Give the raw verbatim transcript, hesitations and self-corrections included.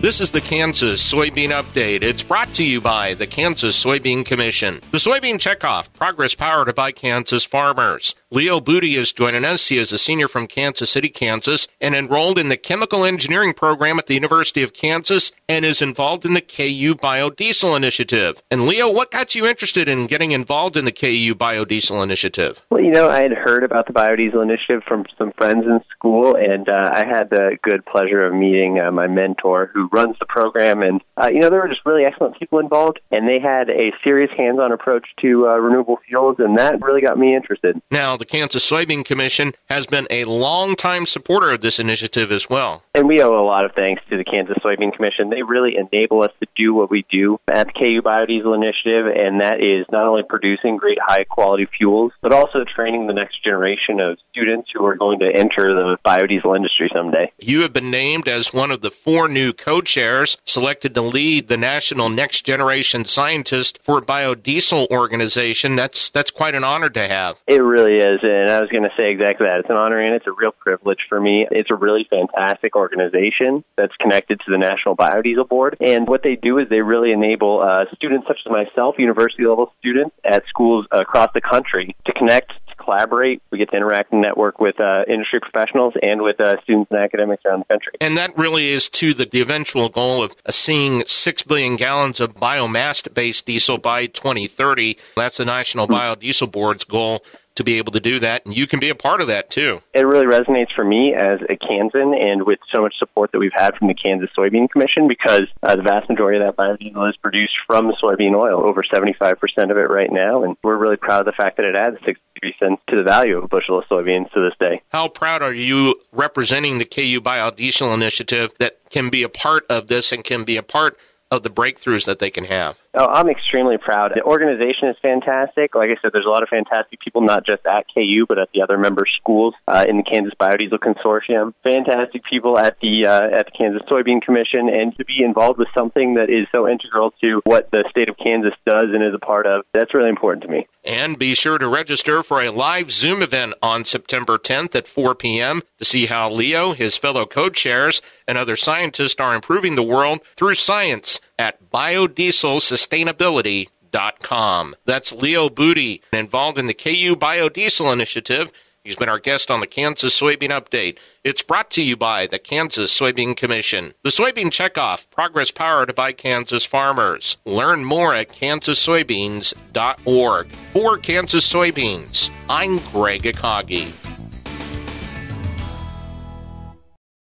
This is the Kansas Soybean Update. It's brought to you by the Kansas Soybean Commission. The Soybean Checkoff, progress powered by Kansas farmers. Leo Booty is joining us. He is a senior from Kansas City, Kansas, and enrolled in the Chemical Engineering program at the University of Kansas and is involved in the K U Biodiesel Initiative. And Leo, what got you interested in getting involved in the K U Biodiesel Initiative? Well, you know, I had heard about the Biodiesel Initiative from some friends in school, and uh, I had the good pleasure of meeting uh, my mentor who runs the program. And, uh, you know, there were just really excellent people involved, and they had a serious hands-on approach to uh, renewable fuels, and that really got me interested. Now, the Kansas Soybean Commission has been a long-time supporter of this initiative as well. And we owe a lot of thanks to the Kansas Soybean Commission. They really enable us to do what we do at the K U Biodiesel Initiative, and that is not only producing great high-quality fuels, but also training the next generation of students who are going to enter the biodiesel industry someday. You have been named as one of the four new co-chairs selected to lead the National Next Generation Scientist for Biodiesel organization. That's that's quite an honor to have. It really is, and I was going to say exactly that. It's an honor, and it's a real privilege for me. It's a really fantastic organization that's connected to the National Biodiesel Board, and what they do is they really enable uh, students such as myself, university-level students at schools across the country, to connect, to collaborate. We get to interact and network with uh, industry professionals and with uh, students and academics around the country. And that really is to the, the eventual goal of uh, seeing six billion gallons of biomass-based diesel by twenty thirty. That's the National Biodiesel Board's goal, to be able to do that, and you can be a part of that, too. It really resonates for me as a Kansan, and with so much support that we've had from the Kansas Soybean Commission, because uh, the vast majority of that biodiesel is produced from soybean oil, over seventy-five percent of it right now, and we're really proud of the fact that it adds sixty-three cents to the value of a bushel of soybeans to this day. How proud are you representing the K U Biodiesel Initiative that can be a part of this and can be a part of the breakthroughs that they can have? Oh, I'm extremely proud. The organization is fantastic. Like I said, there's a lot of fantastic people, not just at K U, but at the other member schools uh, in the Kansas Biodiesel Consortium. Fantastic people at the uh, at the Kansas Soybean Commission, and to be involved with something that is so integral to what the state of Kansas does and is a part of, that's really important to me. And be sure to register for a live Zoom event on September tenth at four p.m. to see how Leo, his fellow co-chairs, and other scientists are improving the world through science at biodiesel sustainability dot com. That's Leo Booty, involved in the K U Biodiesel Initiative. He's been our guest on the Kansas Soybean Update. It's brought to you by the Kansas Soybean Commission. The Soybean Checkoff, progress powered by Kansas farmers. Learn more at kansas soybeans dot org. For Kansas Soybeans, I'm Greg Akagi.